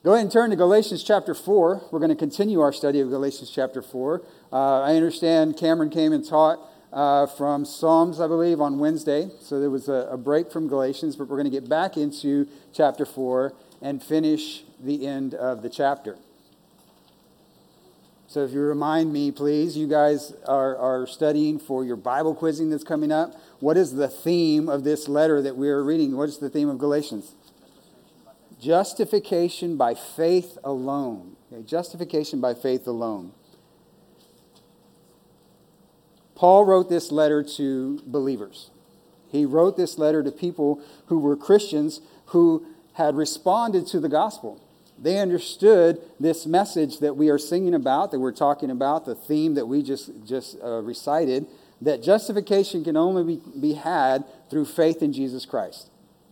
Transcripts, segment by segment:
Go ahead and turn to Galatians chapter 4. We're going to continue our study of Galatians chapter 4. I understand Cameron came and taught from Psalms, I believe, on Wednesday. So there was a break from Galatians, but we're going to get back into chapter 4 and finish the end of the chapter. So if you remind me, please, you guys are studying for your Bible quizzing that's coming up. What is the theme of this letter that we are reading? What is the theme of Galatians? Justification by faith alone. Okay, justification by faith alone. Paul wrote this letter to believers. He wrote this letter to people who were Christians who had responded to the gospel. They understood this message that we are singing about, that we're talking about, the theme that we just recited, that justification can only be had through faith in Jesus Christ.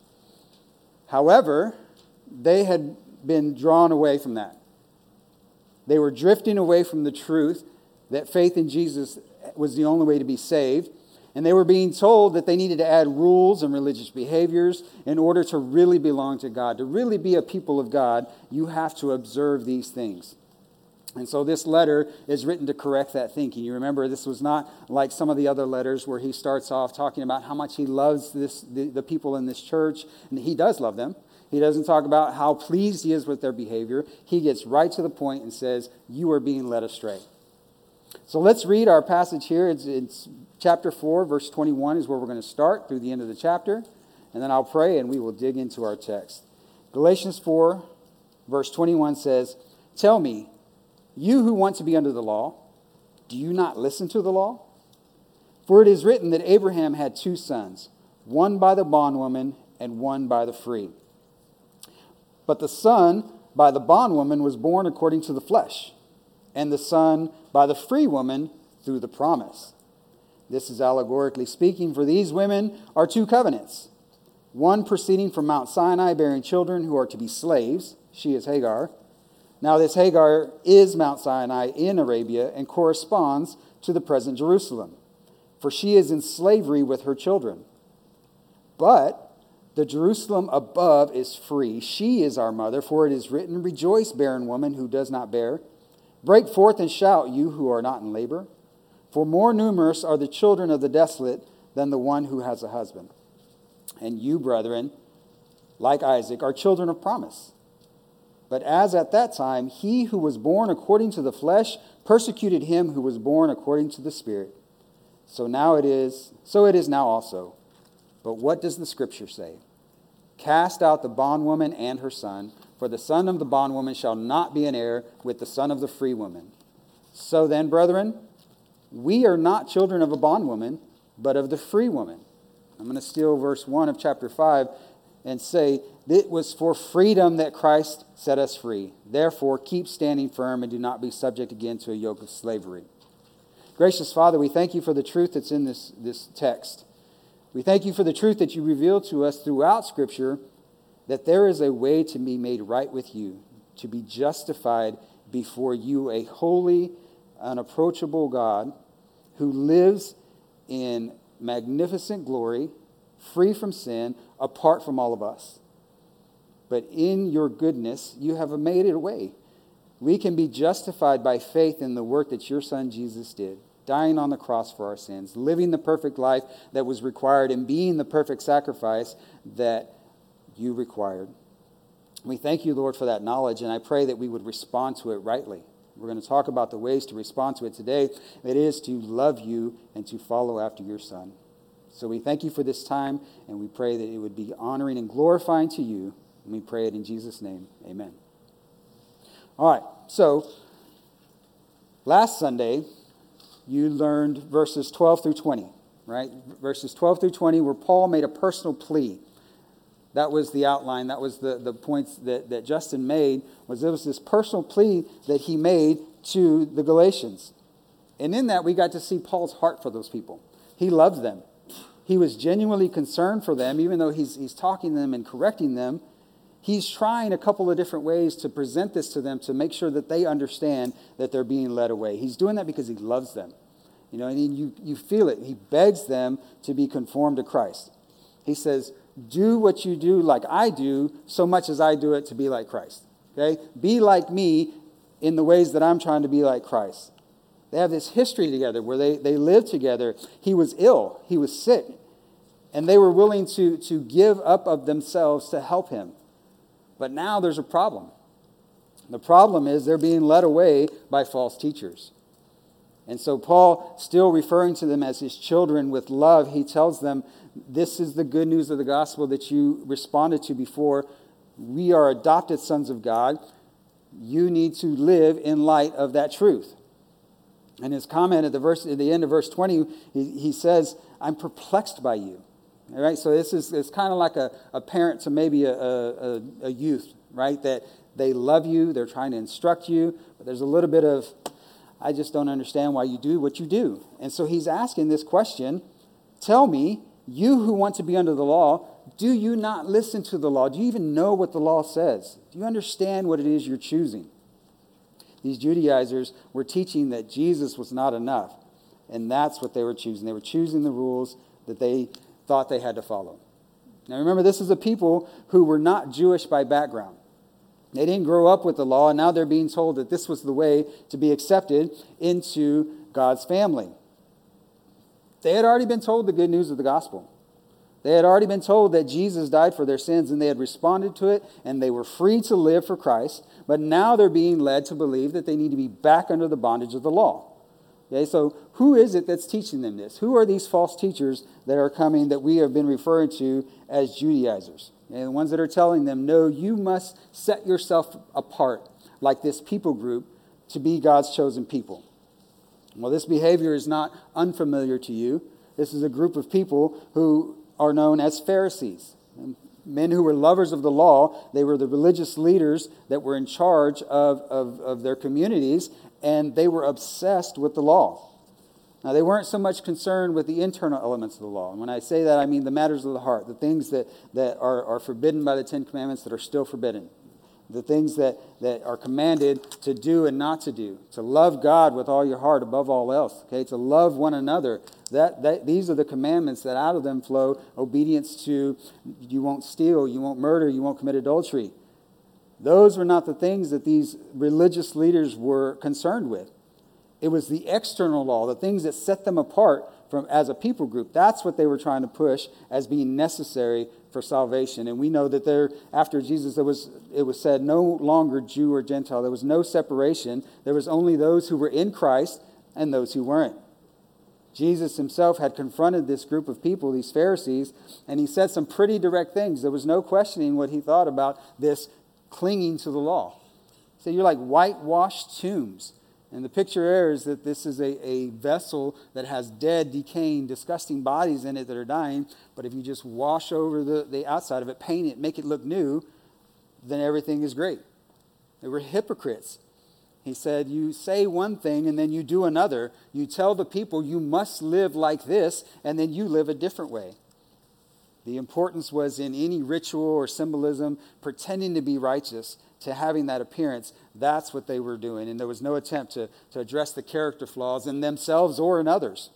However, they had been drawn away from that. They were drifting away from the truth that faith in Jesus was the only way to be saved. And they were being told that they needed to add rules and religious behaviors in order to really belong to God. To really be a people of God, you have to observe these things. And so this letter is written to correct that thinking. You remember, this was not like some of the other letters where he starts off talking about how much he loves the people in this church. And he does love them. He doesn't talk about how pleased he is with their behavior. He gets right to the point and says, you are being led astray. So let's read our passage here. It's chapter 4, verse 21 is where we're going to start through the end of the chapter. And then I'll pray and we will dig into our text. Galatians 4, verse 21 says, "Tell me, you who want to be under the law, do you not listen to the law? For it is written that Abraham had two sons, one by the bondwoman and one by the free. But the son by the bondwoman was born according to the flesh, and the son by the free woman through the promise. This is allegorically speaking, for these women are two covenants, one proceeding from Mount Sinai, bearing children who are to be slaves. She is Hagar. Now this Hagar is Mount Sinai in Arabia and corresponds to the present Jerusalem, for she is in slavery with her children. But the Jerusalem above is free. She is our mother, for it is written, 'Rejoice, barren woman who does not bear. Break forth and shout, you who are not in labor. For more numerous are the children of the desolate than the one who has a husband. And you, brethren, like Isaac, are children of promise. But as at that time, he who was born according to the flesh persecuted him who was born according to the Spirit. So it is now also. But what does the Scripture say? Cast out the bondwoman and her son, for the son of the bondwoman shall not be an heir with the son of the free woman. So then, brethren, we are not children of a bondwoman, but of the free woman." I'm going to steal verse 1 of chapter 5 and say, "It was for freedom that Christ set us free. Therefore, keep standing firm and do not be subject again to a yoke of slavery." Gracious Father, we thank you for the truth that's in this text. We thank you for the truth that you reveal to us throughout Scripture, that there is a way to be made right with you, to be justified before you, a holy, unapproachable God who lives in magnificent glory, free from sin, apart from all of us. But in your goodness, you have made it a way. We can be justified by faith in the work that your Son Jesus did, dying on the cross for our sins, living the perfect life that was required, and being the perfect sacrifice that you required. We thank you, Lord, for that knowledge, and I pray that we would respond to it rightly. We're going to talk about the ways to respond to it today. It is to love you and to follow after your Son. So we thank you for this time, and we pray that it would be honoring and glorifying to you, and we pray it in Jesus' name. Amen. All right, so last Sunday, you learned verses 12 through 20, right? Verses 12 through 20 where Paul made a personal plea. That was the outline. That was the points that Justin made. There was this personal plea that he made to the Galatians. And in that, we got to see Paul's heart for those people. He loved them. He was genuinely concerned for them, even though he's talking to them and correcting them. He's trying a couple of different ways to present this to them to make sure that they understand that they're being led away. He's doing that because he loves them. And you feel it. He begs them to be conformed to Christ. He says, do what you do like I do, so much as I do it to be like Christ. Okay? Be like me in the ways that I'm trying to be like Christ. They have this history together where they lived together. He was ill. He was sick. And they were willing to give up of themselves to help him. But now there's a problem. The problem is they're being led away by false teachers. And so Paul, still referring to them as his children with love, he tells them, this is the good news of the gospel that you responded to before. We are adopted sons of God. You need to live in light of that truth. And his comment at the end of verse 20, he says, I'm perplexed by you. All right, so it's kind of like a parent to maybe a youth, right? That they love you, they're trying to instruct you, but there's a little bit of, I just don't understand why you do what you do. And so he's asking this question, tell me, you who want to be under the law, do you not listen to the law? Do you even know what the law says? Do you understand what it is you're choosing? These Judaizers were teaching that Jesus was not enough, and that's what they were choosing. They were choosing the rules that they thought they had to follow. Now remember, this is a people who were not Jewish by background. They didn't grow up with the law, and now they're being told that this was the way to be accepted into God's family. They had already been told the good news of the gospel. They had already been told that Jesus died for their sins, and they had responded to it, and they were free to live for Christ. But now they're being led to believe that they need to be back under the bondage of the law. Okay, so who is it that's teaching them this? Who are these false teachers that are coming that we have been referring to as Judaizers? And the ones that are telling them, no, you must set yourself apart like this people group to be God's chosen people. Well, this behavior is not unfamiliar to you. This is a group of people who are known as Pharisees. Men who were lovers of the law. They were the religious leaders that were in charge of their communities, and they were obsessed with the law. Now, they weren't so much concerned with the internal elements of the law. And when I say that, I mean the matters of the heart, the things that are forbidden by the Ten Commandments that are still forbidden, the things that are commanded to do and not to do, to love God with all your heart above all else, okay, to love one another. These are the commandments that out of them flow obedience to you won't steal, you won't murder, you won't commit adultery. Those were not the things that these religious leaders were concerned with. It was the external law, the things that set them apart from as a people group. That's what they were trying to push as being necessary for salvation. And we know that after Jesus, it was said no longer Jew or Gentile. There was no separation. There was only those who were in Christ and those who weren't. Jesus himself had confronted this group of people, these Pharisees, and he said some pretty direct things. There was no questioning what he thought about this clinging to the law. He said, you're like whitewashed tombs. And the picture there is that this is a vessel that has dead, decaying, disgusting bodies in it that are dying. But if you just wash over the outside of it, paint it, make it look new, then everything is great. They were hypocrites. He said, you say one thing and then you do another. You tell the people you must live like this, and then you live a different way. The importance was in any ritual or symbolism, pretending to be righteous, to having that appearance. That's what they were doing. And there was no attempt to address the character flaws in themselves or in others.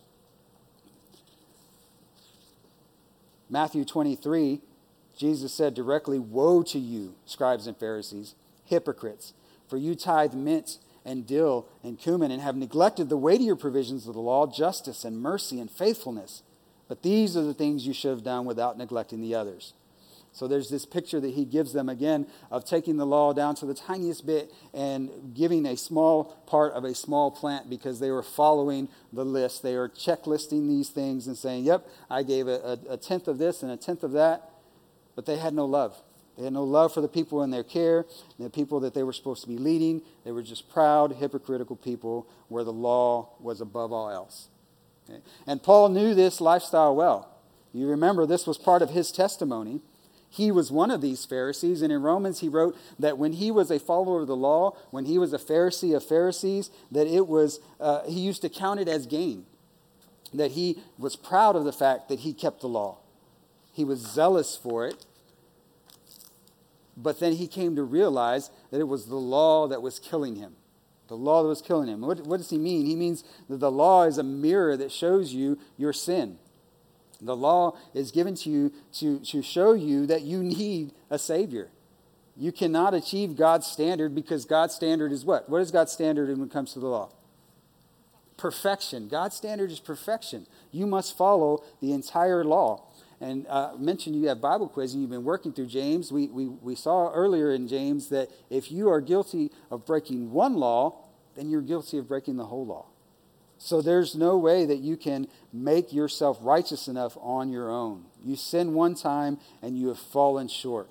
Matthew 23, Jesus said directly, woe to you, scribes and Pharisees, hypocrites, for you tithe mint and dill and cumin and have neglected the weightier provisions of the law, justice and mercy and faithfulness. But these are the things you should have done without neglecting the others. So there's this picture that he gives them again of taking the law down to the tiniest bit and giving a small part of a small plant because they were following the list. They are checklisting these things and saying, yep, I gave a tenth of this and a tenth of that. But they had no love. They had no love for the people in their care, the people that they were supposed to be leading. They were just proud, hypocritical people where the law was above all else. Okay? And Paul knew this lifestyle well. You remember this was part of his testimony. He was one of these Pharisees, and in Romans he wrote that when he was a follower of the law, when he was a Pharisee of Pharisees, that it was he used to count it as gain, that he was proud of the fact that he kept the law. He was zealous for it, but then he came to realize that it was the law that was killing him. The law that was killing him. What does he mean? He means that the law is a mirror that shows you your sin. The law is given to you to show you that you need a Savior. You cannot achieve God's standard because God's standard is what? What is God's standard when it comes to the law? Perfection. God's standard is perfection. You must follow the entire law. And I mentioned you have Bible quiz and you've been working through James. We saw earlier in James that if you are guilty of breaking one law, then you're guilty of breaking the whole law. So there's no way that you can make yourself righteous enough on your own. You sin one time and you have fallen short.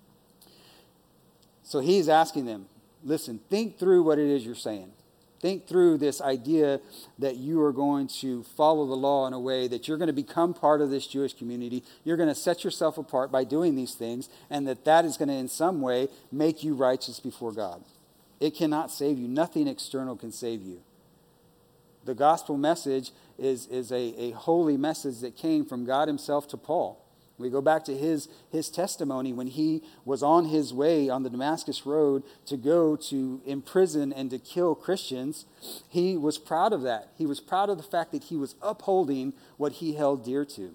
So he's asking them, listen, think through what it is you're saying. Think through this idea that you are going to follow the law in a way that you're going to become part of this Jewish community. You're going to set yourself apart by doing these things, and that is going to in some way make you righteous before God. It cannot save you. Nothing external can save you. The gospel message is a holy message that came from God himself to Paul. We go back to his testimony when he was on his way on the Damascus road to go to imprison and to kill Christians. He was proud of that. He was proud of the fact that he was upholding what he held dear to.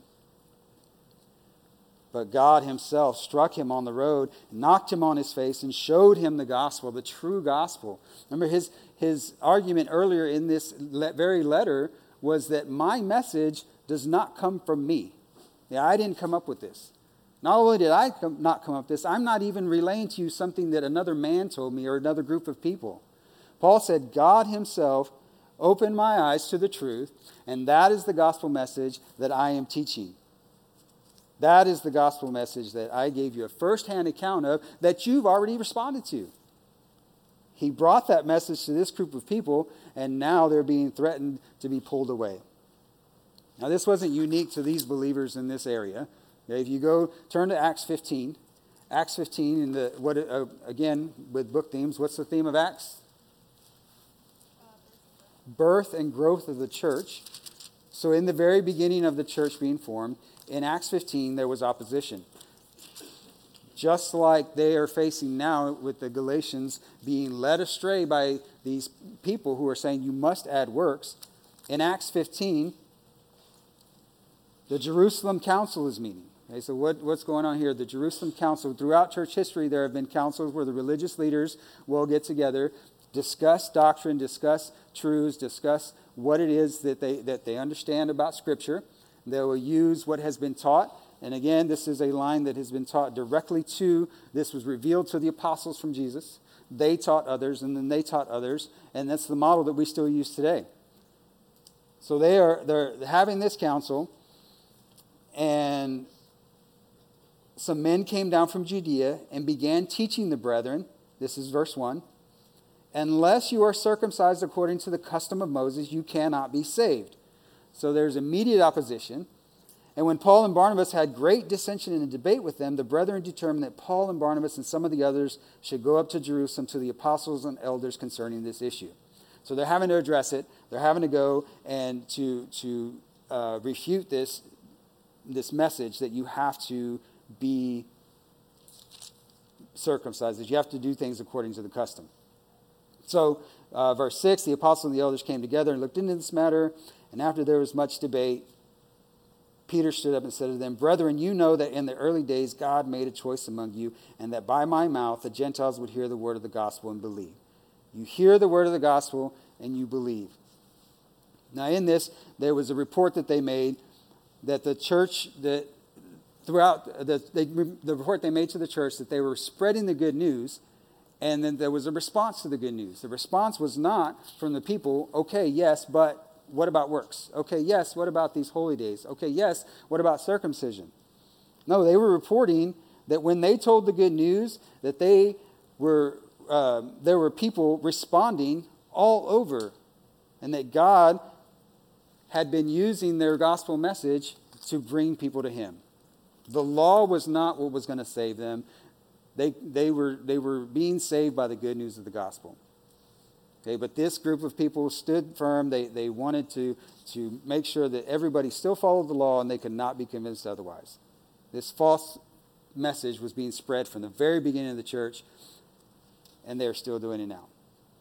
But God himself struck him on the road, knocked him on his face, and showed him the gospel, the true gospel. Remember, his argument earlier in this very letter was that my message does not come from me. Yeah, I didn't come up with this. Not only did I not come up with this, I'm not even relaying to you something that another man told me or another group of people. Paul said, God himself opened my eyes to the truth, and that is the gospel message that I am teaching. That is the gospel message that I gave you a first-hand account of that you've already responded to. He brought that message to this group of people, and now they're being threatened to be pulled away. Now, this wasn't unique to these believers in this area. If you turn to Acts 15. Acts 15, again, with book themes, what's the theme of Acts? Birth and growth of the church. So in the very beginning of the church being formed, in Acts 15, there was opposition. Just like they are facing now with the Galatians being led astray by these people who are saying you must add works. In Acts 15, the Jerusalem Council is meeting. Okay, so what's going on here? The Jerusalem Council, throughout church history, there have been councils where the religious leaders will get together, discuss doctrine, discuss truths, discuss what it is that they understand about Scripture. They will use what has been taught. And again, this is a line that has been taught directly this was revealed to the apostles from Jesus. They taught others, and then they taught others. And that's the model that we still use today. So they're having this council. And some men came down from Judea and began teaching the brethren, this is verse 1, unless you are circumcised according to the custom of Moses, you cannot be saved. So there's immediate opposition. And when Paul and Barnabas had great dissension and debate with them, the brethren determined that Paul and Barnabas and some of the others should go up to Jerusalem to the apostles and elders concerning this issue. So they're having to address it. They're having to go and to refute this message that you have to be circumcised, that you have to do things according to the custom. So, verse 6, the apostles and the elders came together and looked into this matter, and after there was much debate, Peter stood up and said to them, brethren, you know that in the early days God made a choice among you, and that by my mouth the Gentiles would hear the word of the gospel and believe. You hear the word of the gospel and you believe. Now in this, there was a report that they made that the church, that throughout the report they made to the church, that they were spreading the good news, and then there was a response to the good news. The response was not from the people, okay, yes, but what about works? Okay, yes, what about these holy days? Okay, yes, what about circumcision? No, they were reporting that when they told the good news, that there were people responding all over, and that God had been using their gospel message to bring people to him. The law was not what was going to save them. They were being saved by the good news of the gospel. Okay, but this group of people stood firm. They wanted to make sure that everybody still followed the law and they could not be convinced otherwise. This false message was being spread from the very beginning of the church, and they're still doing it now.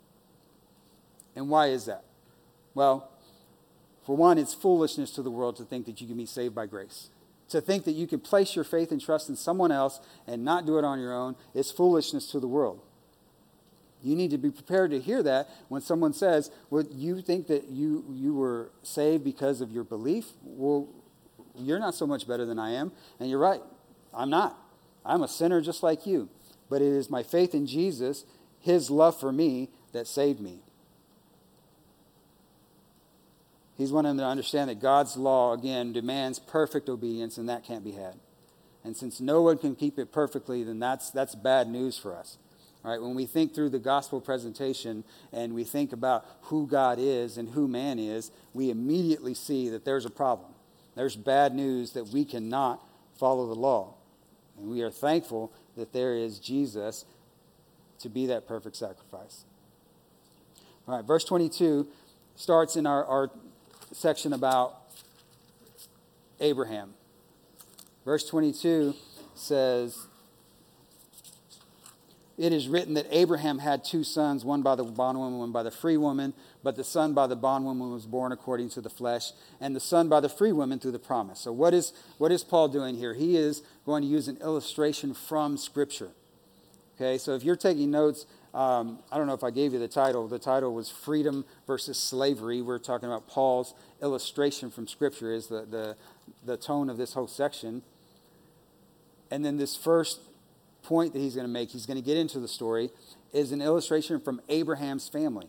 And why is that? Well, for one, it's foolishness to the world to think that you can be saved by grace. To think that you can place your faith and trust in someone else and not do it on your own is foolishness to the world. You need to be prepared to hear that when someone says, well, you think that you were saved because of your belief? Well, you're not so much better than I am. And you're right. I'm not. I'm a sinner just like you. But it is my faith in Jesus, his love for me, that saved me. He's wanting them to understand that God's law, again, demands perfect obedience, and that can't be had. And since no one can keep it perfectly, then that's bad news for us. All right? When we think through the gospel presentation and we think about who God is and who man is, we immediately see that there's a problem. There's bad news that we cannot follow the law. And we are thankful that there is Jesus to be that perfect sacrifice. All right, verse 22 starts in our section about Abraham. Verse 22 says, it is written that Abraham had two sons, one by the bondwoman, one by the free woman, but the son by the bondwoman was born according to the flesh, and the son by the free woman through the promise. So what is Paul doing here? He is going to use an illustration from Scripture. Okay, so if you're taking notes, I don't know if I gave you the title. The title was Freedom versus Slavery. We're talking about Paul's illustration from Scripture is the tone of this whole section. And then this first point that he's going to make, he's going to get into the story, is an illustration from Abraham's family.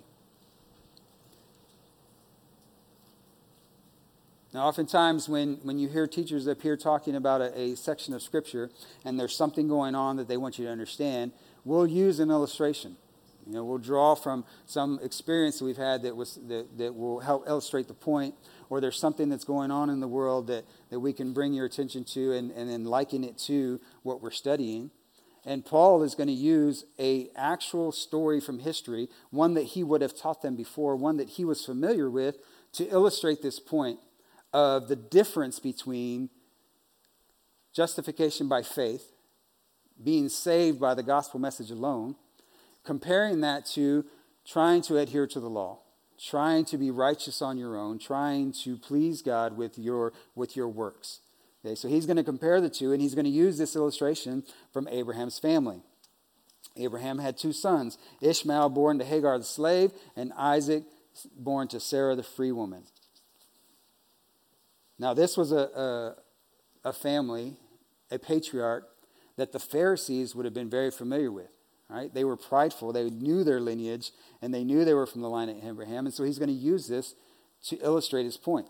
Now, oftentimes when you hear teachers up here talking about a section of Scripture and there's something going on that they want you to understand, we'll use an illustration. You know, we'll draw from some experience that we've had that will help illustrate the point, or there's something that's going on in the world that we can bring your attention to and then liken it to what we're studying. And Paul is going to use an actual story from history, one that he would have taught them before, one that he was familiar with, to illustrate this point of the difference between justification by faith, being saved by the gospel message alone, comparing that to trying to adhere to the law, trying to be righteous on your own, trying to please God with your works. Okay, so he's going to compare the two, and he's going to use this illustration from Abraham's family. Abraham had two sons, Ishmael born to Hagar the slave, and Isaac born to Sarah the free woman. Now this was a family, a patriarch, that the Pharisees would have been very familiar with. Right? They were prideful, they knew their lineage, and they knew they were from the line of Abraham, and so he's going to use this to illustrate his point.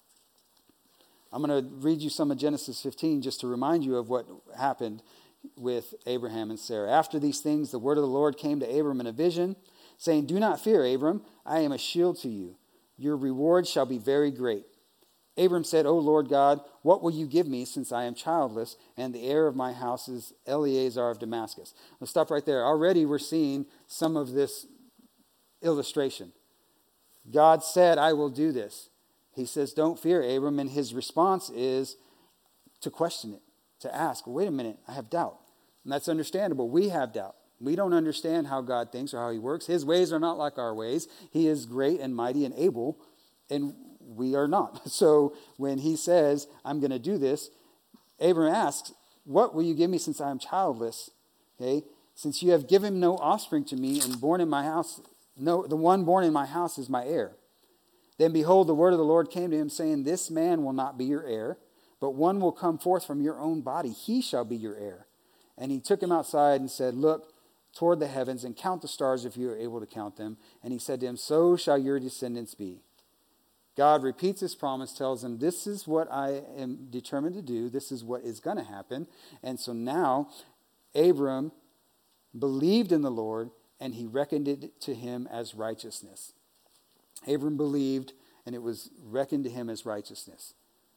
I'm going to read you some of Genesis 15 just to remind you of what happened with Abraham and Sarah. After these things, the word of the Lord came to Abram in a vision, saying, "Do not fear, Abram, I am a shield to you. Your reward shall be very great." Abram said, "O Lord God, what will you give me since I am childless, and the heir of my house is Eleazar of Damascus?" Let's stop right there. Already we're seeing some of this illustration. God said, "I will do this." He says, "Don't fear, Abram," and his response is to question it, to ask, "Wait a minute, I have doubt." And that's understandable. We have doubt. We don't understand how God thinks or how he works. His ways are not like our ways. He is great and mighty and able, and we are not. So when he says, "I'm going to do this," Abram asks, "What will you give me since I am childless? Okay, since you have given no offspring to me, and born in my house, no, the one born in my house is my heir." Then behold, the word of the Lord came to him, saying, "This man will not be your heir, but one will come forth from your own body. He shall be your heir." And he took him outside and said, "Look toward the heavens and count the stars if you are able to count them." And he said to him, "So shall your descendants be." God repeats his promise, tells him, "This is what I am determined to do. This is what is going to happen." And so now Abram believed in the Lord, and he reckoned it to him as righteousness. Abram believed, and it was reckoned to him as righteousness.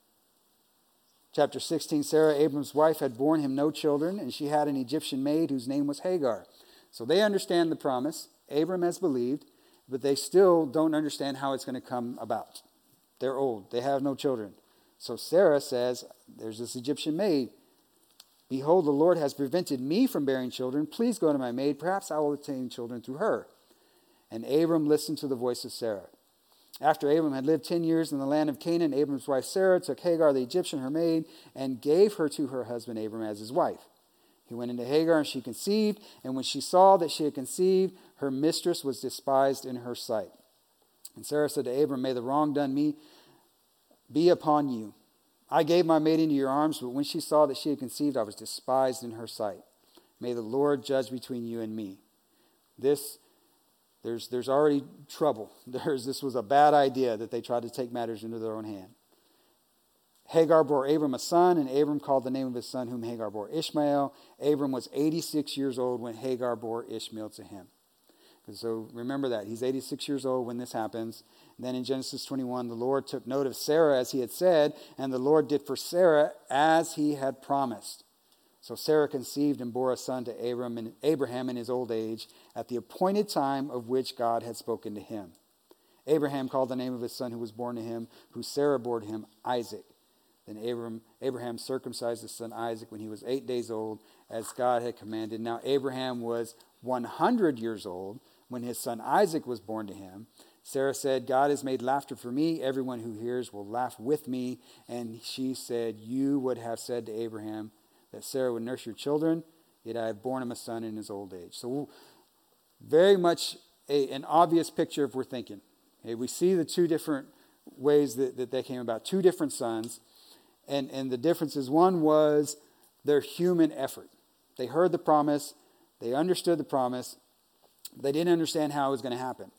Chapter 16, Sarah, Abram's wife, had borne him no children, and she had an Egyptian maid whose name was Hagar. So they understand the promise. Abram has believed, but they still don't understand how it's going to come about. They're old. They have no children. So Sarah says, "There's this Egyptian maid. Behold, the Lord has prevented me from bearing children. Please go to my maid. Perhaps I will obtain children through her." And Abram listened to the voice of Sarah. After Abram had lived 10 years in the land of Canaan, Abram's wife Sarah took Hagar the Egyptian, her maid, and gave her to her husband Abram as his wife. He went into Hagar, and she conceived, and when she saw that she had conceived, her mistress was despised in her sight. And Sarah said to Abram, "May the wrong done me be upon you. I gave my maid into your arms, but when she saw that she had conceived, I was despised in her sight. May the Lord judge between you and me." There's already trouble. This was a bad idea that they tried to take matters into their own hand. Hagar bore Abram a son, and Abram called the name of his son whom Hagar bore Ishmael. Abram was 86 years old when Hagar bore Ishmael to him. So remember that. He's 86 years old when this happens. And then in Genesis 21, the Lord took note of Sarah as he had said, and the Lord did for Sarah as he had promised. So Sarah conceived and bore a son to Abraham in his old age, at the appointed time of which God had spoken to him. Abraham called the name of his son who was born to him, who Sarah bore to him, Isaac. Then Abraham circumcised his son Isaac when he was 8 days old, as God had commanded. Now Abraham was 100 years old when his son Isaac was born to him. Sarah said, "God has made laughter for me. Everyone who hears will laugh with me." And she said, "You would have said to Abraham that Sarah would nurse your children, yet I have borne him a son in his old age." So very much an obvious picture if we're thinking. Okay, we see the two different ways that they came about, two different sons. And the differences, one was their human effort. They heard the promise, they understood the promise, they didn't understand how it was going to happen.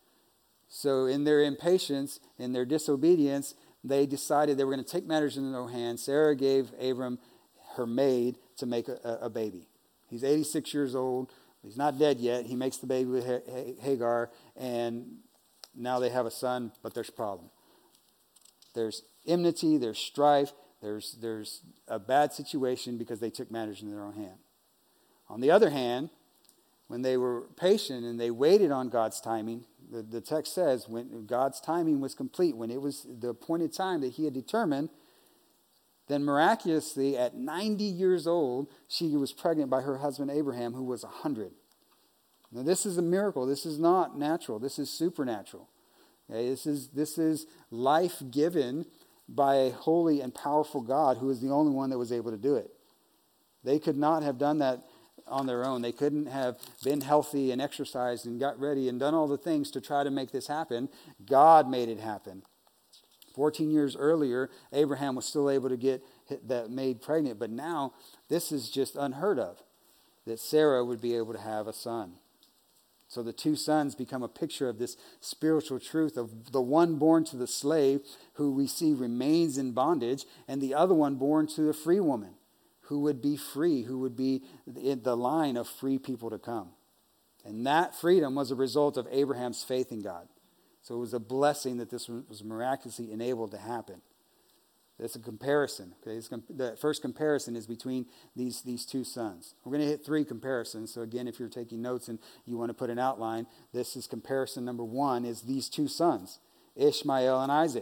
So in their impatience, in their disobedience, they decided they were going to take matters into their own hands. Sarah gave Abram her maid to make a baby. He's 86 years old. He's not dead yet. He makes the baby with Hagar, and now they have a son, but there's a problem. There's enmity, there's strife, there's a bad situation because they took matters into their own hand. On the other hand, when they were patient and they waited on God's timing, the text says when God's timing was complete, when it was the appointed time that he had determined, then miraculously at 90 years old, she was pregnant by her husband Abraham, who was 100. Now this is a miracle. This is not natural. This is supernatural. Okay, this is life given by a holy and powerful God who is the only one that was able to do it. They could not have done that on their own. They couldn't have been healthy and exercised and got ready and done all the things to try to make this happen. God made it happen. 14 years earlier, Abraham was still able to get that maid pregnant, but now this is just unheard of, that Sarah would be able to have a son. So the two sons become a picture of this spiritual truth of the one born to the slave who we see remains in bondage, and the other one born to the free woman who would be free, who would be in the line of free people to come. And that freedom was a result of Abraham's faith in God. So it was a blessing that this was miraculously enabled to happen. That's a comparison. Okay? The first comparison is between these two sons. We're going to hit three comparisons. So again, if you're taking notes and you want to put an outline, this is comparison number one is these two sons, Ishmael and Isaac.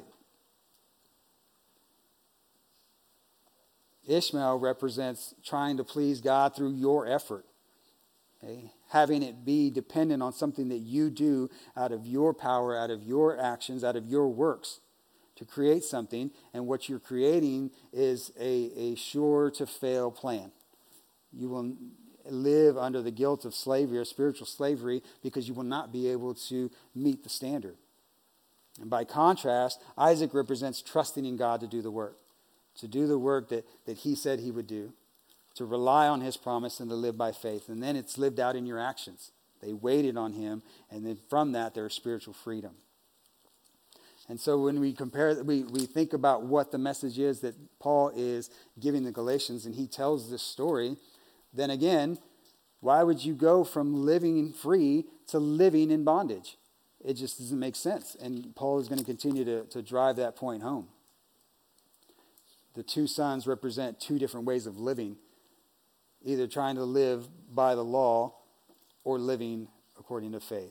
Ishmael represents trying to please God through your effort. Okay? Having it be dependent on something that you do out of your power, out of your actions, out of your works to create something, and what you're creating is a sure-to-fail plan. You will live under the guilt of slavery or spiritual slavery because you will not be able to meet the standard. And by contrast, Isaac represents trusting in God to do the work that he said he would do, to rely on his promise and to live by faith. And then it's lived out in your actions. They waited on him, and then from that there is spiritual freedom. And so when we compare, we think about what the message is that Paul is giving the Galatians, and he tells this story, then again, why would you go from living free to living in bondage? It just doesn't make sense. And Paul is going to continue to drive that point home. The two sons represent two different ways of living, either trying to live by the law or living according to faith.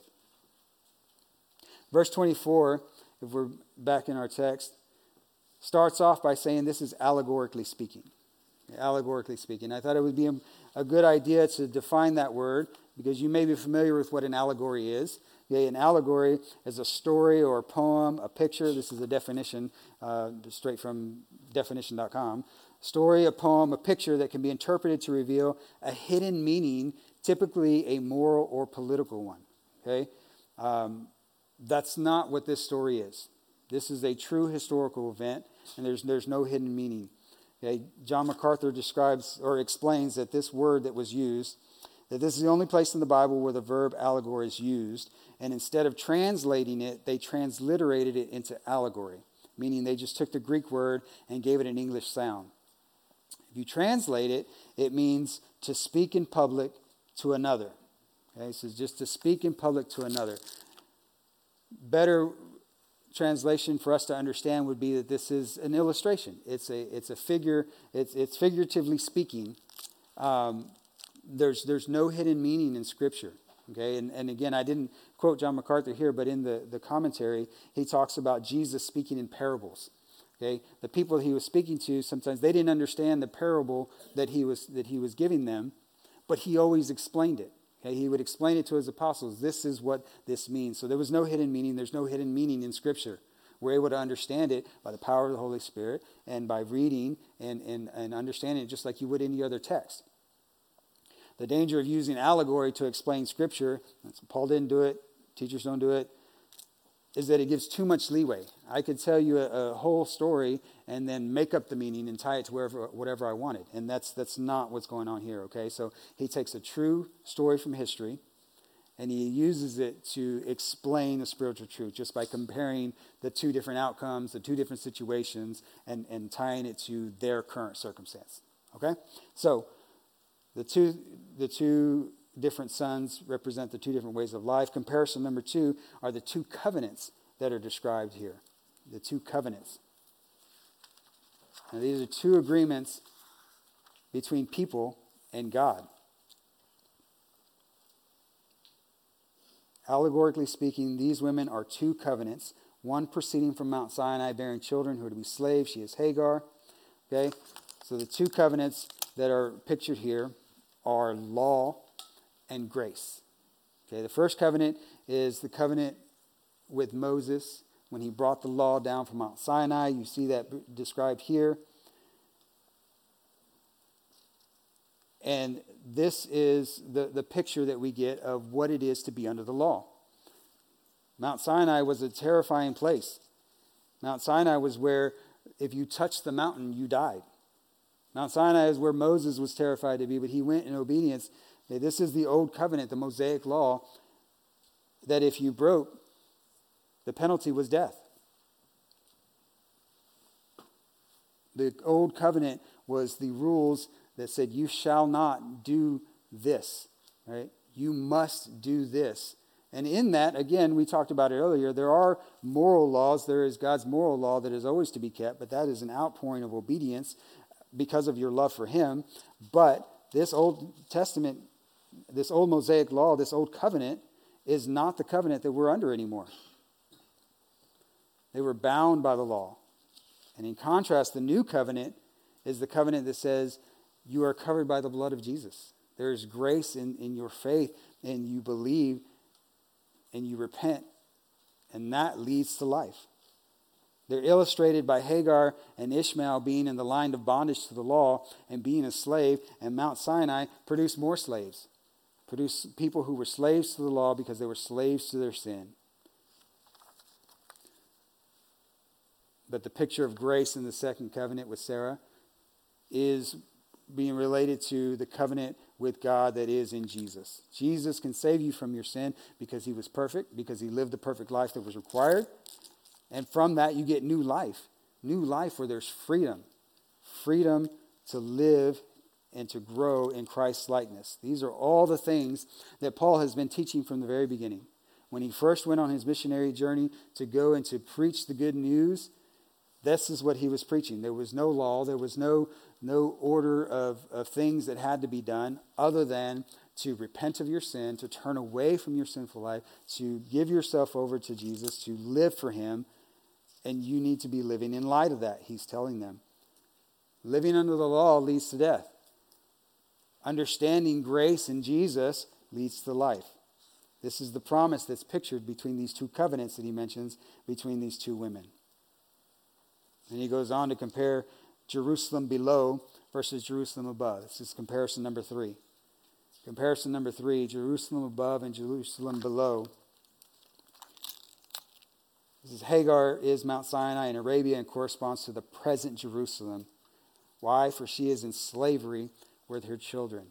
Verse 24, if we're back in our text, starts off by saying this is allegorically speaking. Allegorically speaking. I thought it would be a good idea to define that word because you may be familiar with what an allegory is. Okay, an allegory is a story or a poem, a picture. This is a definition straight from definition.com. Story, a poem, a picture that can be interpreted to reveal a hidden meaning, typically a moral or political one. Okay, that's not what this story is. This is a true historical event, and there's no hidden meaning. Okay, John MacArthur describes or explains that this word that was used, that this is the only place in the Bible where the verb allegory is used, and instead of translating it, they transliterated it into allegory, meaning they just took the Greek word and gave it an English sound. If you translate it, it means to speak in public to another. Okay, so just to speak in public to another. Better translation for us to understand would be that this is an illustration. It's a figure. It's figuratively speaking. There's no hidden meaning in Scripture. Okay, and again, I didn't quote John MacArthur here, but in the commentary, he talks about Jesus speaking in parables. Okay, the people he was speaking to, sometimes they didn't understand the parable that he was giving them, but he always explained it. Okay, he would explain it to his apostles. This is what this means. So there was no hidden meaning. There's no hidden meaning in Scripture. We're able to understand it by the power of the Holy Spirit and by reading and understanding it just like you would any other text. The danger of using allegory to explain Scripture, Paul didn't do it, teachers don't do it, is that it gives too much leeway. I could tell you a whole story and then make up the meaning and tie it to whatever I wanted. And that's not what's going on here, okay? So he takes a true story from history and he uses it to explain the spiritual truth just by comparing the two different outcomes, the two different situations, and tying it to their current circumstance, okay? So the two different sons represent the two different ways of life. Comparison number 2 are the two covenants that are described here. The two covenants. Now, these are two agreements between people and God. Allegorically speaking, these women are two covenants. One proceeding from Mount Sinai, bearing children who are to be slaves. She is Hagar. Okay, so the two covenants that are pictured here are law and grace. Okay, the first covenant is the covenant with Moses when he brought the law down from Mount Sinai. You see that described here. And this is the picture that we get of what it is to be under the law. Mount Sinai was a terrifying place. Mount Sinai was where if you touched the mountain, you died. Mount Sinai is where Moses was terrified to be, but he went in obedience. This is the old covenant, the Mosaic law, that if you broke, the penalty was death. The old covenant was the rules that said you shall not do this, right? You must do this. And in that, again, we talked about it earlier, there are moral laws. There is God's moral law that is always to be kept, but that is an outpouring of obedience because of your love for him. But this Old Testament, this old Mosaic law, this old covenant is not the covenant that we're under anymore. They were bound by the law. And in contrast, the new covenant is the covenant that says you are covered by the blood of Jesus. There is grace in your faith, and you believe, and you repent, and that leads to life. They're illustrated by Hagar and Ishmael being in the line of bondage to the law and being a slave, and Mount Sinai produced more slaves, produced people who were slaves to the law because they were slaves to their sin. But the picture of grace in the second covenant with Sarah is being related to the covenant with God that is in Jesus. Jesus can save you from your sin because he was perfect, because he lived the perfect life that was required. And from that, you get new life where there's freedom to live and to grow in Christ's likeness. These are all the things that Paul has been teaching from the very beginning. When he first went on his missionary journey to go and to preach the good news, this is what he was preaching. There was no law. There was no order of things that had to be done other than to repent of your sin, to turn away from your sinful life, to give yourself over to Jesus, to live for him. And you need to be living in light of that, he's telling them. Living under the law leads to death. Understanding grace in Jesus leads to life. This is the promise that's pictured between these two covenants that he mentions between these two women. And he goes on to compare Jerusalem below versus Jerusalem above. This is comparison number 3. Comparison number 3, Jerusalem above and Jerusalem below. This is Hagar is Mount Sinai in Arabia and corresponds to the present Jerusalem. Why? For she is in slavery with her children.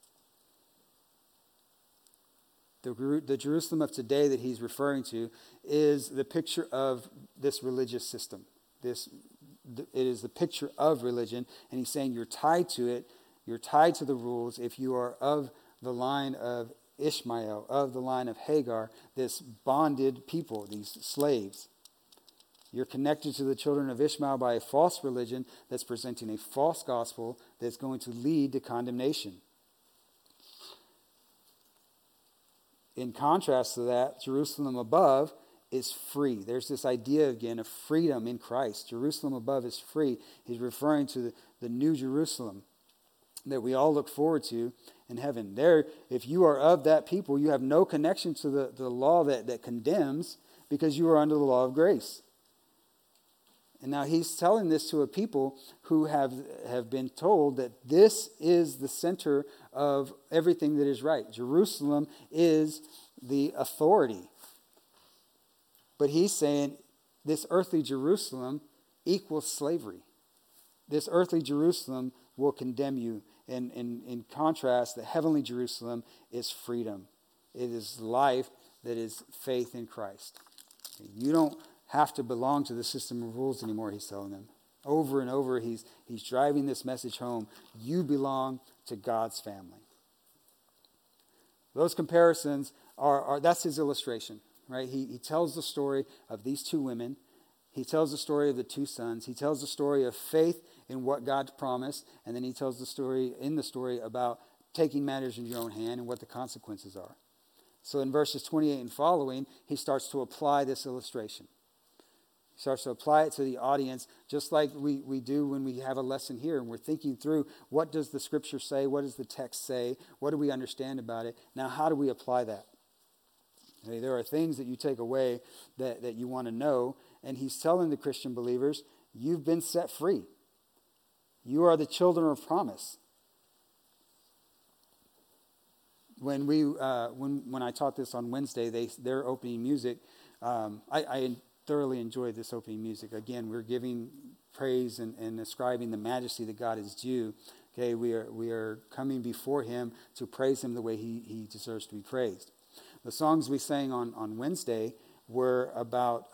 The Jerusalem of today that he's referring to is the picture of this religious system. It is the picture of religion, and he's saying you're tied to it. You're tied to the rules if you are of the line of Ishmael, of the line of Hagar, this bonded people, these slaves. You're connected to the children of Ishmael by a false religion that's presenting a false gospel that's going to lead to condemnation. In contrast to that, Jerusalem above is free. There's this idea again of freedom in Christ. Jerusalem above is free. He's referring to the new Jerusalem that we all look forward to in heaven. There, if you are of that people, you have no connection to the law that condemns because you are under the law of grace. And now he's telling this to a people who have been told that this is the center of everything that is right. Jerusalem is the authority. But he's saying this earthly Jerusalem equals slavery. This earthly Jerusalem will condemn you. And in contrast, the heavenly Jerusalem is freedom. It is life that is faith in Christ. You don't have to belong to the system of rules anymore, he's telling them. Over and over, he's driving this message home. You belong to God's family. Those comparisons that's his illustration, right? He tells the story of these two women. He tells the story of the two sons. He tells the story of faith in what God promised. And then he tells the story about taking matters in your own hand and what the consequences are. So in verses 28 and following, he starts to apply this illustration. He starts to apply it to the audience, just like we do when we have a lesson here and we're thinking through what does the scripture say, what does the text say, what do we understand about it. Now, how do we apply that? Okay, there are things that you take away that you want to know, and he's telling the Christian believers, you've been set free. You are the children of promise. When I taught this on Wednesday, their opening music, I thoroughly enjoyed this opening music. Again, we're giving praise and ascribing the majesty that God is due. Okay, we are coming before him to praise him the way he deserves to be praised. The songs we sang on Wednesday were about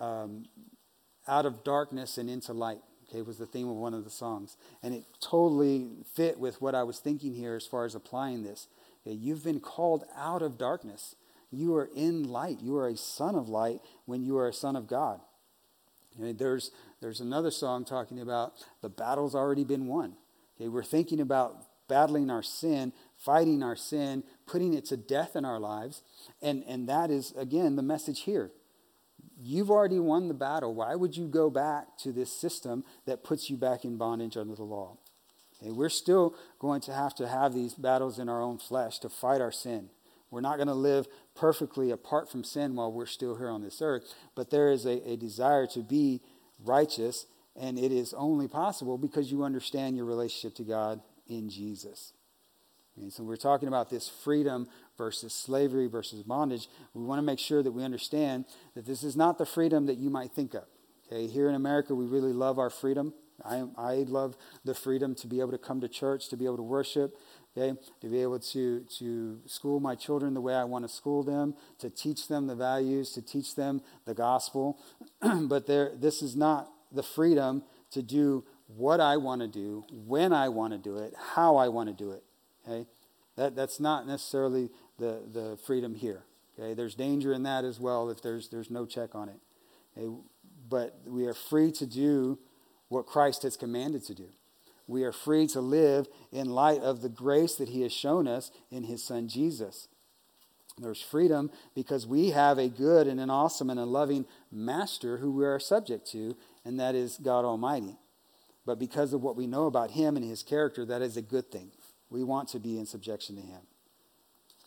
out of darkness and into light. Okay, was the theme of one of the songs. And it totally fit with what I was thinking here as far as applying this. Okay, you've been called out of darkness. You are in light. You are a son of light when you are a son of God. And there's another song talking about the battle's already been won. Okay, we're thinking about battling our sin, fighting our sin, putting it to death in our lives. And that is, again, the message here. You've already won the battle. Why would you go back to this system that puts you back in bondage under the law? Okay, we're still going to have these battles in our own flesh to fight our sin. We're not going to live perfectly apart from sin while we're still here on this earth, but there is a desire to be righteous, and it is only possible because you understand your relationship to God in Jesus. And so we're talking about this freedom versus slavery versus bondage. We want to make sure that we understand that this is not the freedom that you might think of. Okay, here in America, we really love our freedom. I love the freedom to be able to come to church, to be able to worship, okay, to be able to school my children the way I want to school them, to teach them the values, to teach them the gospel. But this is not the freedom to do what I want to do, when I want to do it, how I want to do it. Okay, that's not necessarily the freedom here. Okay, there's danger in that as well if there's no check on it. Okay? But we are free to do what Christ has commanded to do. We are free to live in light of the grace that he has shown us in his son Jesus. There's freedom because we have a good and an awesome and a loving master who we are subject to, and that is God Almighty. But because of what we know about him and his character, that is a good thing. We want to be in subjection to him.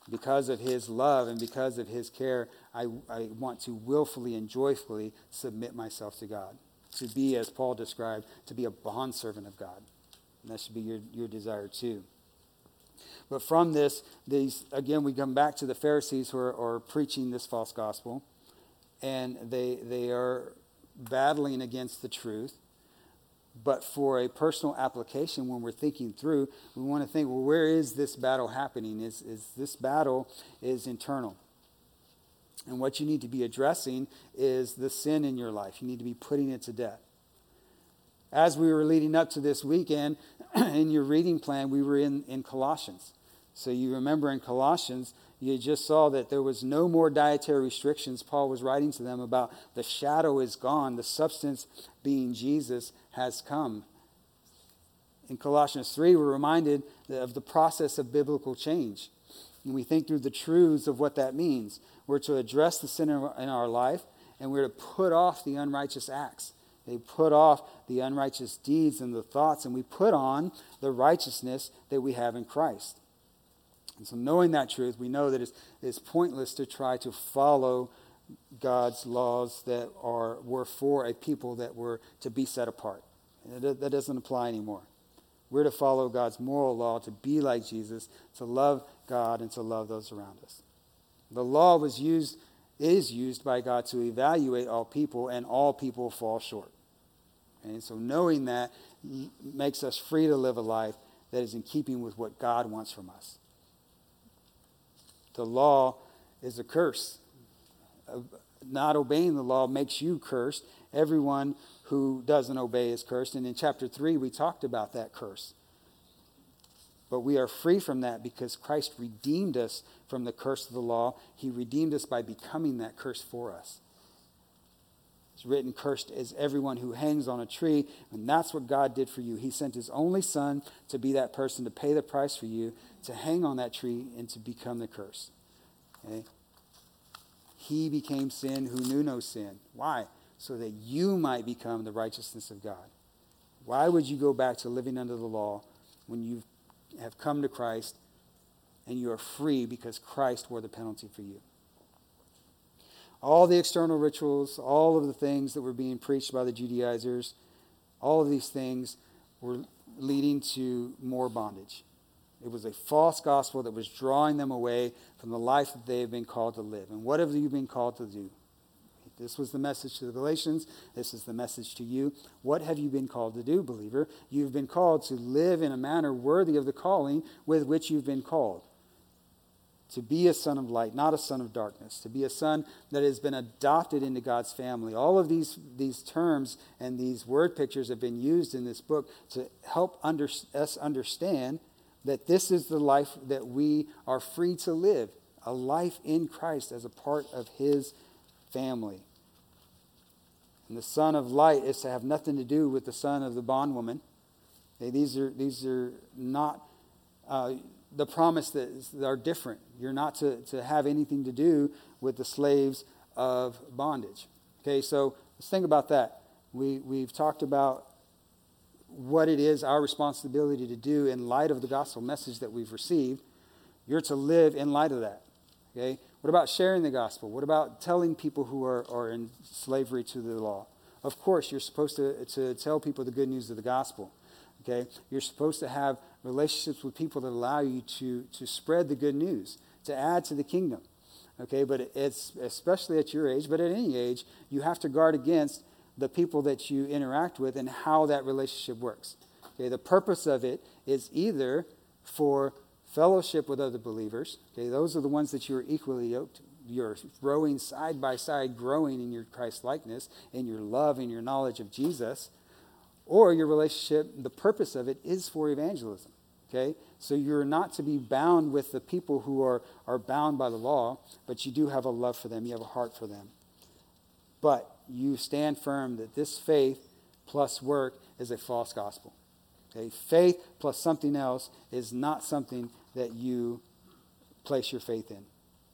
Because of his love and because of his care, I want to willfully and joyfully submit myself to God. To be, as Paul described, to be a bondservant of God. And that should be your desire too. But from this, again, we come back to the Pharisees who are preaching this false gospel. And they are battling against the truth. But for a personal application, when we're thinking through, we want to think, well, where is this battle happening? Is this battle is internal. And what you need to be addressing is the sin in your life. You need to be putting it to death. As we were leading up to this weekend, in your reading plan, we were in Colossians. So you remember in Colossians, you just saw that there was no more dietary restrictions. Paul was writing to them about the shadow is gone. The substance, being Jesus, has come. In Colossians 3, we're reminded of the process of biblical change. And we think through the truths of what that means. We're to address the sin in our life, and we're to put off the unrighteous acts. They put off the unrighteous deeds and the thoughts, and we put on the righteousness that we have in Christ. And so knowing that truth, we know that it's pointless to try to follow God's laws that were for a people that were to be set apart. That doesn't apply anymore. We're to follow God's moral law, to be like Jesus, to love God, and to love those around us. The law is used by God to evaluate all people, and all people fall short. And so knowing that makes us free to live a life that is in keeping with what God wants from us. The law is a curse. Not obeying the law makes you cursed. Everyone who doesn't obey is cursed. And in chapter 3, we talked about that curse. But we are free from that because Christ redeemed us from the curse of the law. He redeemed us by becoming that curse for us. It's written, cursed is everyone who hangs on a tree. And that's what God did for you. He sent his only son to be that person, to pay the price for you, to hang on that tree and to become the curse. Okay? He became sin who knew no sin. Why? So that you might become the righteousness of God. Why would you go back to living under the law when you have come to Christ and you are free because Christ bore the penalty for you? All the external rituals, all of the things that were being preached by the Judaizers, all of these things were leading to more bondage. It was a false gospel that was drawing them away from the life that they have been called to live. And what have you been called to do? This was the message to the Galatians. This is the message to you. What have you been called to do, believer? You've been called to live in a manner worthy of the calling with which you've been called. To be a son of light, not a son of darkness. To be a son that has been adopted into God's family. All of these terms and these word pictures have been used in this book to help us understand that this is the life that we are free to live. A life in Christ as a part of his family. And the son of light is to have nothing to do with the son of the bondwoman. Okay, these are not the promise that are different. You're not to have anything to do with the slaves of bondage. Okay, so let's think about that. We've talked about what it is our responsibility to do in light of the gospel message that we've received. You're to live in light of that. Okay? What about sharing the gospel? What about telling people who are in slavery to the law? Of course, you're supposed to tell people the good news of the gospel. Okay? You're supposed to have relationships with people that allow you to spread the good news, to add to the kingdom. Okay? But it's especially at your age, but at any age, you have to guard against the people that you interact with and how that relationship works. Okay? The purpose of it is either for fellowship with other believers. Okay, those are the ones that you're equally yoked. You're rowing side by side, growing in your Christ likeness, in your love, in your knowledge of Jesus. Or your relationship, the purpose of it is for evangelism. Okay, so you're not to be bound with the people who are bound by the law, but you do have a love for them. You have a heart for them. But you stand firm that this faith plus work is a false gospel. Okay, faith plus something else is not something that you place your faith in.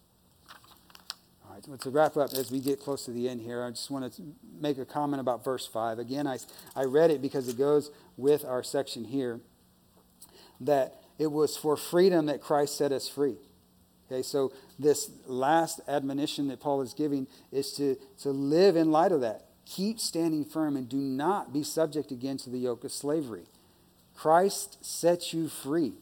All right, so to wrap up as we get close to the end here, I just want to make a comment about verse 5. Again, I read it because it goes with our section here, that it was for freedom that Christ set us free. Okay, so this last admonition that Paul is giving is to live in light of that. Keep standing firm and do not be subject again to the yoke of slavery. Christ sets you free.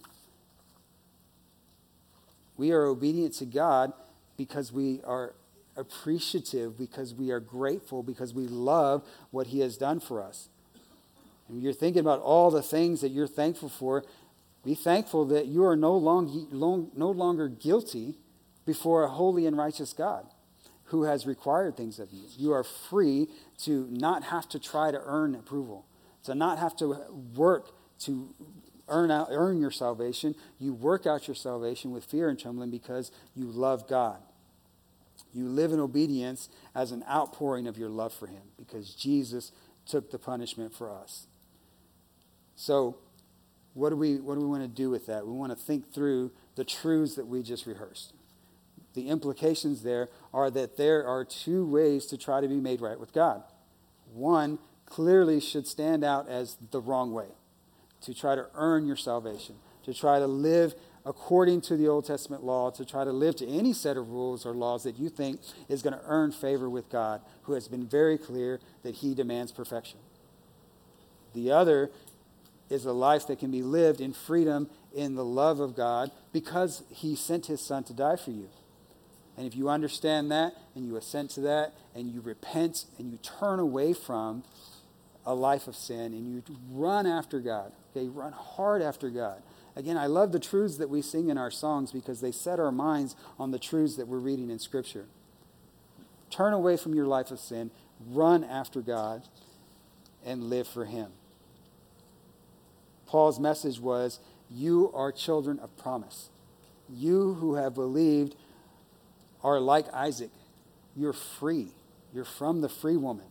We are obedient to God because we are appreciative, because we are grateful, because we love what he has done for us. And you're thinking about all the things that you're thankful for. Be thankful that you are no longer guilty before a holy and righteous God who has required things of you. You are free to not have to try to earn approval, to not have to work to earn your salvation. You work out your salvation with fear and trembling because you love God. You live in obedience as an outpouring of your love for him because Jesus took the punishment for us. So what do we want to do with that? We want to think through the truths that we just rehearsed. The implications there are that there are two ways to try to be made right with God. One clearly should stand out as the wrong way, to try to earn your salvation, to try to live according to the Old Testament law, to try to live to any set of rules or laws that you think is going to earn favor with God, who has been very clear that he demands perfection. The other is a life that can be lived in freedom in the love of God because he sent his son to die for you. And if you understand that and you assent to that and you repent and you turn away from a life of sin and you run after God, okay, run hard after God. Again, I love the truths that we sing in our songs because they set our minds on the truths that we're reading in Scripture. Turn away from your life of sin, run after God, and live for him. Paul's message was, you are children of promise. You who have believed are like Isaac. You're free. You're from the free woman.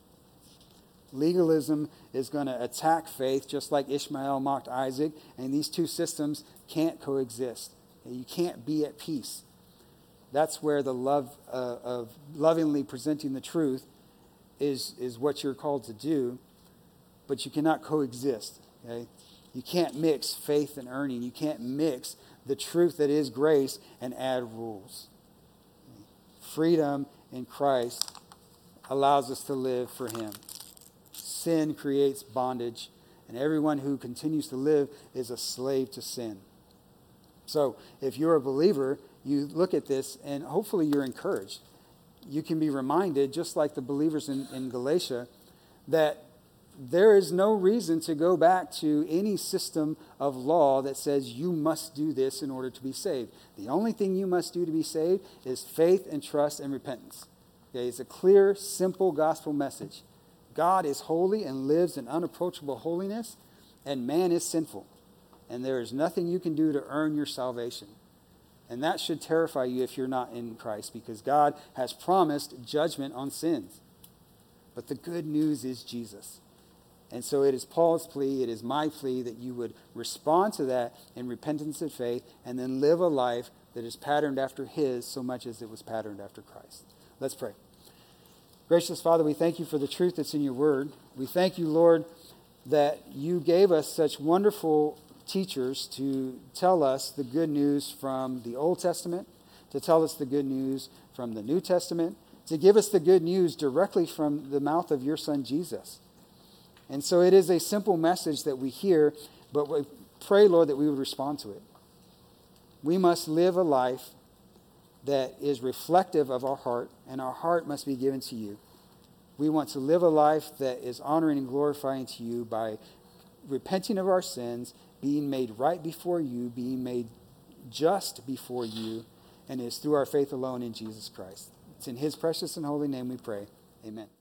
Legalism is going to attack faith just like Ishmael mocked Isaac, and these two systems can't coexist. You can't be at peace. That's where the love of lovingly presenting the truth is what you're called to do, but you cannot coexist. Okay? You can't mix faith and earning. You can't mix the truth that is grace and add rules. Freedom in Christ allows us to live for him. Sin creates bondage, and everyone who continues to live is a slave to sin. So if you're a believer, you look at this and hopefully you're encouraged. You can be reminded, just like the believers in Galatia, that there is no reason to go back to any system of law that says you must do this in order to be saved. The only thing you must do to be saved is faith and trust and repentance. Okay, it's a clear, simple gospel message. God is holy and lives in unapproachable holiness, and man is sinful. And there is nothing you can do to earn your salvation. And that should terrify you if you're not in Christ, because God has promised judgment on sins. But the good news is Jesus. And so it is Paul's plea, it is my plea, that you would respond to that in repentance and faith, and then live a life that is patterned after his so much as it was patterned after Christ. Let's pray. Gracious Father, we thank you for the truth that's in your word. We thank you, Lord, that you gave us such wonderful teachers to tell us the good news from the Old Testament, to tell us the good news from the New Testament, to give us the good news directly from the mouth of your Son, Jesus. And so it is a simple message that we hear, but we pray, Lord, that we would respond to it. We must live a life that is reflective of our heart, and our heart must be given to you. We want to live a life that is honoring and glorifying to you by repenting of our sins, being made right before you, being made just before you, and it is through our faith alone in Jesus Christ. It's in his precious and holy name we pray. Amen.